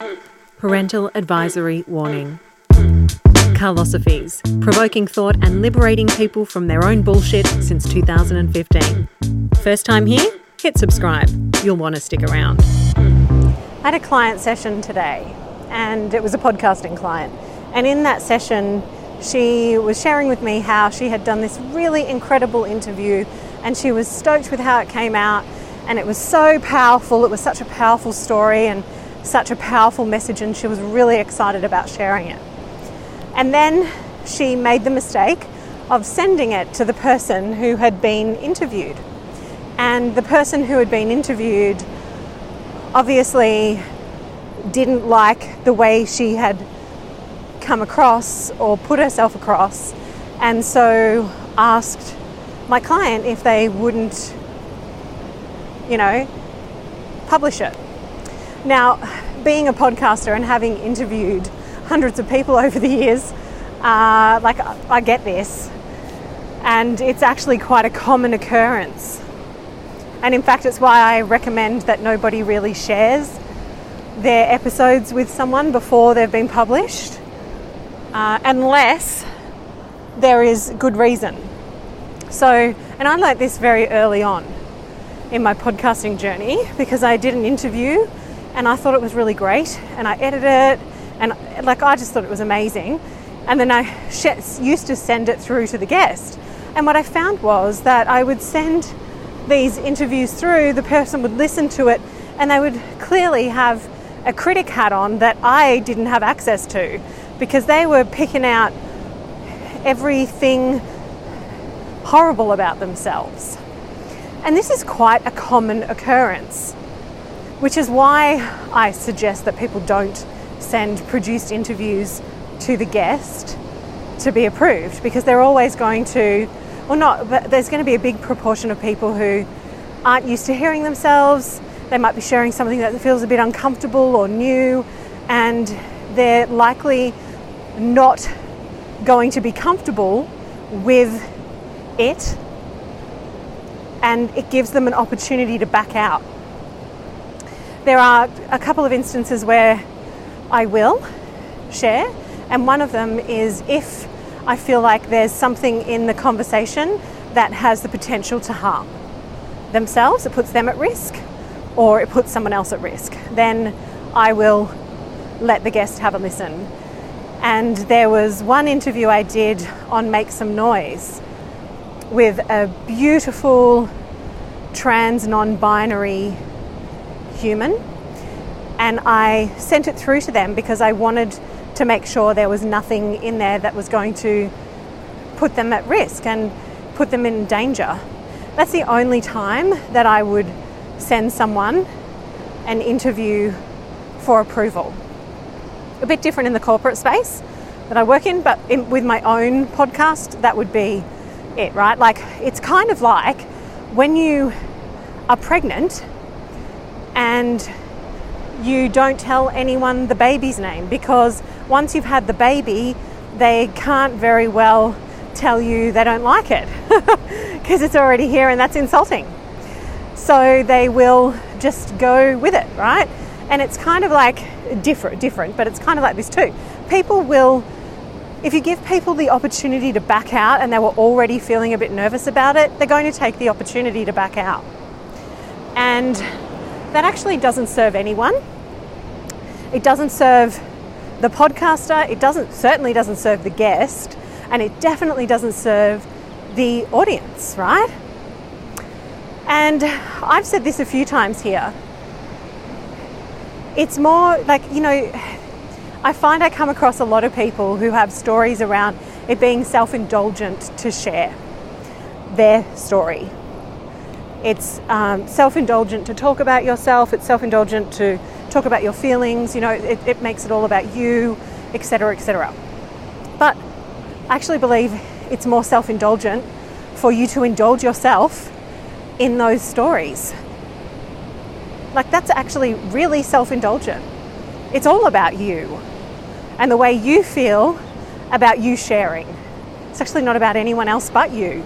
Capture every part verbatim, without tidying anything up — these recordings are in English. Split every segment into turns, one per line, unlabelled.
Parental advisory warning. Carlosophies, provoking thought and liberating people from their own bullshit since two thousand fifteen. First time here? Hit subscribe. You'll want to stick around. I had a client session today, and it was a podcasting client. And in that session, she was sharing with me how she had done this really incredible interview, and she was stoked with how it came out, and it was so powerful. It was such a powerful story and such a powerful message, and she was really excited about sharing it. And then she made the mistake of sending it to the person who had been interviewed. And the person who had been interviewed obviously didn't like the way she had come across or put herself across, and so asked my client if they wouldn't, you know, publish it. Now, being a podcaster and having interviewed hundreds of people over the years, uh, like I get this, and it's actually quite a common occurrence. And in fact, it's why I recommend that nobody really shares their episodes with someone before they've been published, uh, unless there is good reason. So, and I learnt this very early on in my podcasting journey, because I did an interview and I thought it was really great, and I edited it, and like I just thought it was amazing. And then I sh- used to send it through to the guest. And what I found was that I would send these interviews through, the person would listen to it, and they would clearly have a critic hat on that I didn't have access to, because they were picking out everything horrible about themselves. And this is quite a common occurrence, which is why I suggest that people don't send produced interviews to the guest to be approved, because they're always going to, or not, but there's going to be a big proportion of people who aren't used to hearing themselves. They might be sharing something that feels a bit uncomfortable or new, and they're likely not going to be comfortable with it, and it gives them an opportunity to back out. There are a couple of instances where I will share, and one of them is if I feel like there's something in the conversation that has the potential to harm themselves, it puts them at risk, or it puts someone else at risk, then I will let the guest have a listen. And there was one interview I did on Make Some Noise with a beautiful trans non-binary human, and I sent it through to them because I wanted to make sure there was nothing in there that was going to put them at risk and put them in danger. That's the only time that I would send someone an interview for approval. A bit different in the corporate space that I work in, but in, with my own podcast, that would be it, right? Like, it's kind of like when you are pregnant and you don't tell anyone the baby's name, because once you've had the baby, they can't very well tell you they don't like it because it's already here, and that's insulting. So they will just go with it, right? And it's kind of like different, different, but it's kind of like this too. People will, if you give people the opportunity to back out and they were already feeling a bit nervous about it, they're going to take the opportunity to back out. And that actually doesn't serve anyone. It doesn't serve the podcaster, it doesn't certainly doesn't serve the guest, and it definitely doesn't serve the audience, right? And I've said this a few times here. It's more like, you know, I find I come across a lot of people who have stories around it being self-indulgent to share their story. It's um, self-indulgent to talk about yourself. It's self-indulgent to talk about your feelings. You know, it, it makes it all about you, et cetera, et cetera. But I actually believe it's more self-indulgent for you to indulge yourself in those stories. Like, that's actually really self-indulgent. It's all about you and the way you feel about you sharing. It's actually not about anyone else but you.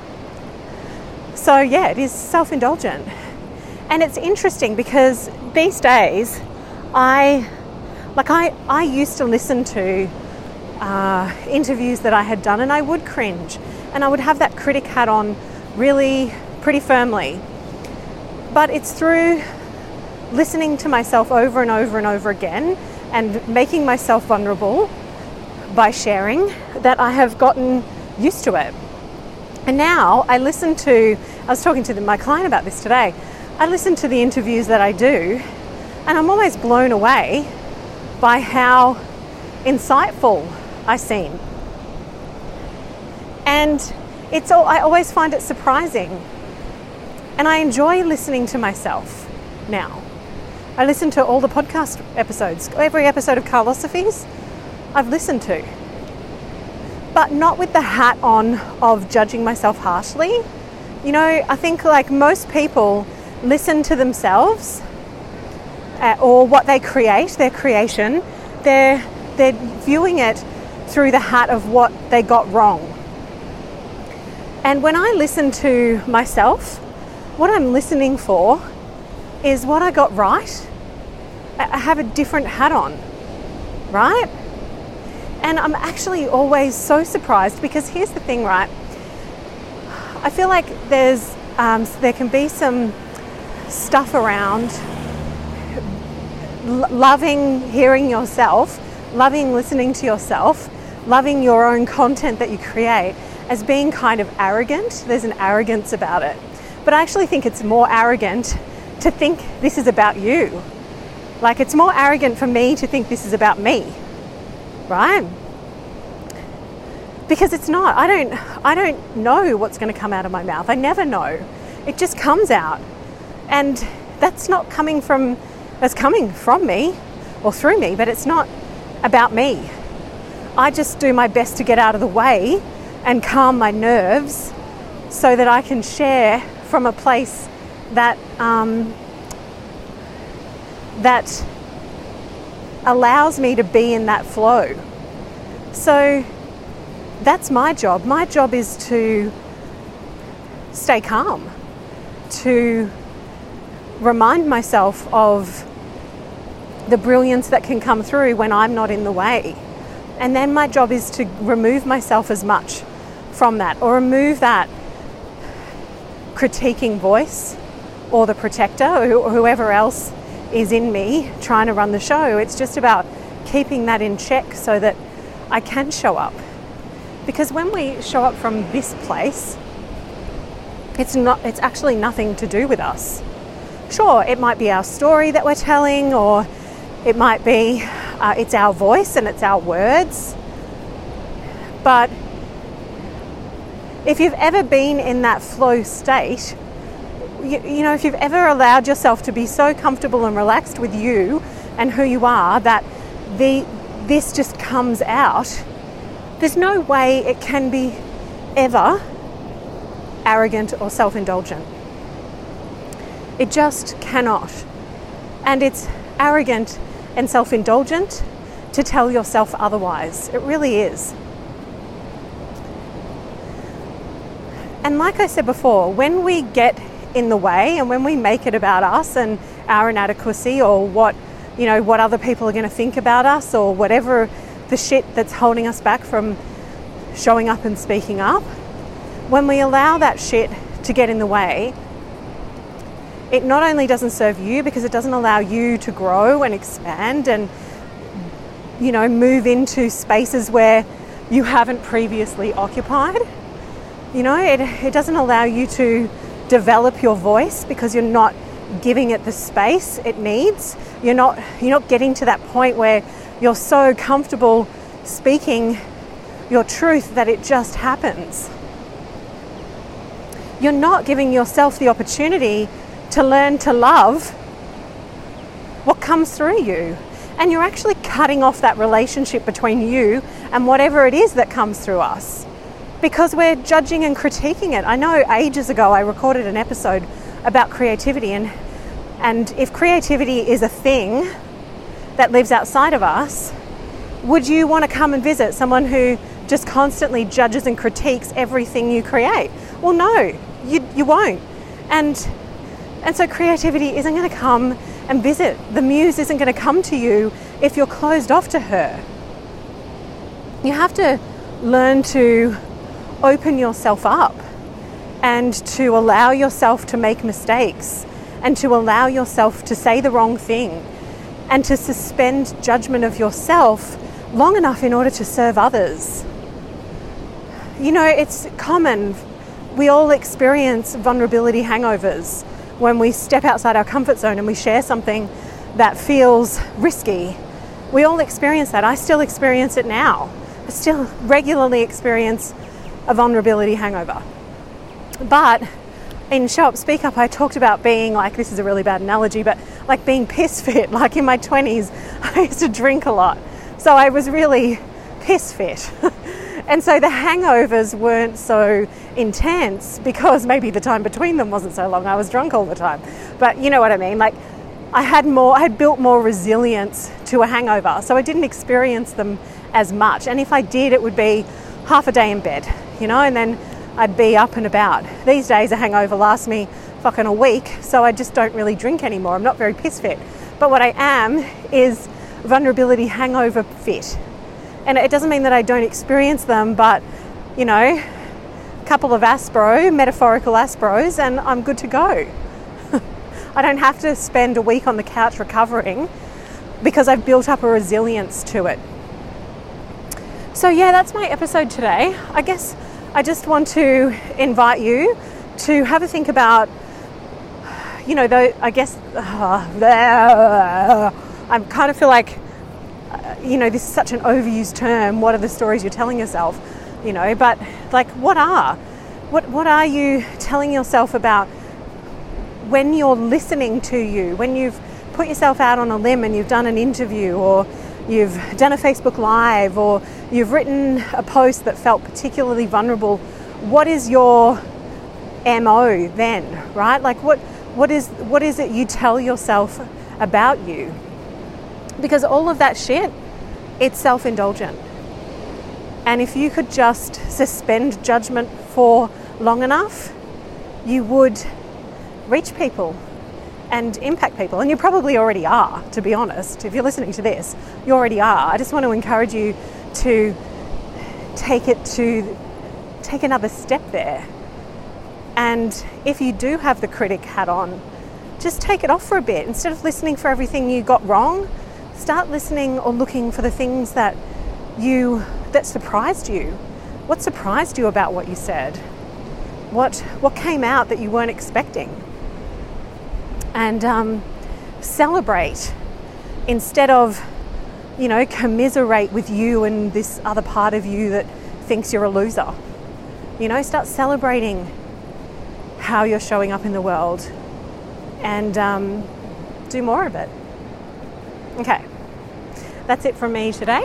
So yeah, it is self-indulgent. And it's interesting because these days I Like I, I used to listen to uh, interviews that I had done, and I would cringe, and I would have that critic hat on really pretty firmly. But it's through listening to myself over and over and over again and making myself vulnerable by sharing that I have gotten used to it. And now I listen to, I was talking to my client about this today, I listen to the interviews that I do, and I'm always blown away by how insightful I seem. And it's all, I always find it surprising. And I enjoy listening to myself now. I listen to all the podcast episodes, every episode of Carlosophies I've listened to. But not with the hat on of judging myself harshly. You know, I think like most people listen to themselves uh, or what they create, their creation, they're, they're viewing it through the hat of what they got wrong. And when I listen to myself, what I'm listening for is what I got right. I have a different hat on, right? And I'm actually always so surprised, because here's the thing, right? I feel like there's um, there can be some stuff around l- loving hearing yourself, loving listening to yourself, loving your own content that you create as being kind of arrogant. There's an arrogance about it. But I actually think it's more arrogant to think this is about you. Like, it's more arrogant for me to think this is about me. Right? Because it's not. I don't I don't know what's going to come out of my mouth. I never know. It just comes out. And that's not coming from that's coming from me or through me, but it's not about me. I just do my best to get out of the way and calm my nerves so that I can share from a place that um, that allows me to be in that flow. So that's my job. My job is to stay calm, to remind myself of the brilliance that can come through when I'm not in the way. And then my job is to remove myself as much from that, or remove that critiquing voice or the protector or whoever else is in me trying to run the show. It's just about keeping that in check so that I can show up. Because when we show up from this place, it's not it's actually nothing to do with us. Sure, it might be our story that we're telling, or it might be uh, it's our voice and it's our words. But if you've ever been in that flow state, you, you know, if you've ever allowed yourself to be so comfortable and relaxed with you and who you are that the this just comes out, there's no way it can be ever arrogant or self-indulgent. It just cannot. And it's arrogant and self-indulgent to tell yourself otherwise. It really is. And like I said before, when we get in the way and when we make it about us and our inadequacy, or what, you know, what other people are going to think about us, or whatever the shit that's holding us back from showing up and speaking up, when we allow that shit to get in the way, it not only doesn't serve you, because it doesn't allow you to grow and expand and, you know, move into spaces where you haven't previously occupied. You know, it, it doesn't allow you to develop your voice because you're not giving it the space it needs. You're not, you're not getting to that point where you're so comfortable speaking your truth that it just happens. You're not giving yourself the opportunity to learn to love what comes through you. And you're actually cutting off that relationship between you and whatever it is that comes through us, because we're judging and critiquing it. I know ages ago I recorded an episode about creativity, and and if creativity is a thing that lives outside of us, would you want to come and visit someone who just constantly judges and critiques everything you create? Well, no, you you won't. And and so creativity isn't going to come and visit. The muse isn't going to come to you if you're closed off to her. You have to learn to open yourself up and to allow yourself to make mistakes and to allow yourself to say the wrong thing and to suspend judgment of yourself long enough in order to serve others. You know, it's common. We all experience vulnerability hangovers when we step outside our comfort zone and we share something that feels risky. We all experience that. I still experience it now. I still regularly experience a vulnerability hangover. But in Show Up, Speak Up, I talked about being like, this is a really bad analogy, but like being piss fit. Like in my twenties, I used to drink a lot. So I was really piss fit. And so the hangovers weren't so intense because maybe the time between them wasn't so long. I was drunk all the time. But you know what I mean? Like I had more, I had built more resilience to a hangover. So I didn't experience them as much. And if I did, it would be half a day in bed, you know, and then I'd be up and about. These days a hangover lasts me fucking a week. So I just don't really drink anymore. I'm not very piss fit. But what I am is vulnerability hangover fit. And it doesn't mean that I don't experience them, but, you know, a couple of Aspro, metaphorical Aspros, and I'm good to go. I don't have to spend a week on the couch recovering because I've built up a resilience to it. So yeah, that's my episode today. I guess I just want to invite you to have a think about, you know, though, I guess, uh, I kind of feel like, you know, this is such an overused term. What are the stories you're telling yourself? You know, but like, what are, what what are you telling yourself about when you're listening to you, when you've put yourself out on a limb and you've done an interview, or you've done a Facebook Live, or you've written a post that felt particularly vulnerable? What is your M O then, right? Like, what what is what is it you tell yourself about you? Because all of that shit, it's self-indulgent. And if you could just suspend judgment for long enough, you would reach people and impact people. And you probably already are, to be honest. If you're listening to this, you already are. I just want to encourage you to take it to, take another step there. And if you do have the critic hat on, just take it off for a bit. Instead of listening for everything you got wrong, start listening or looking for the things that you, that surprised you. What surprised you about what you said? What what came out that you weren't expecting? And um, celebrate instead of, you know, commiserate with you and this other part of you that thinks you're a loser. You know, start celebrating how you're showing up in the world and um, do more of it. Okay, that's it from me today.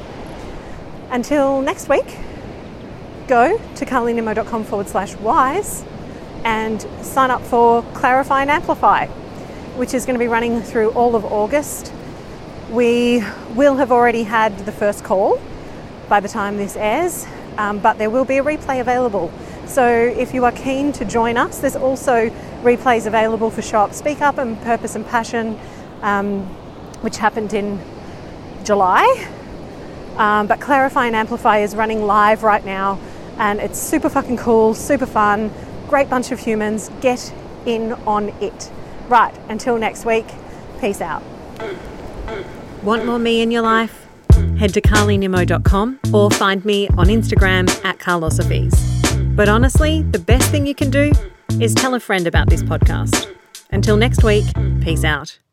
Until next week, go to carlynimo.com forward slash wise and sign up for Clarify and Amplify, which is going to be running through all of August. We will have already had the first call by the time this airs, um, but there will be a replay available. So if you are keen to join us, there's also replays available for Show Up, Speak Up and Purpose and Passion, um, which happened in July. Um, but Clarify and Amplify is running live right now, and it's super fucking cool, super fun, great bunch of humans. Get in on it. Right, until next week, peace out.
Want more me in your life? Head to carly nimo dot com or find me on Instagram at carlosophies. But honestly, the best thing you can do is tell a friend about this podcast. Until next week, peace out.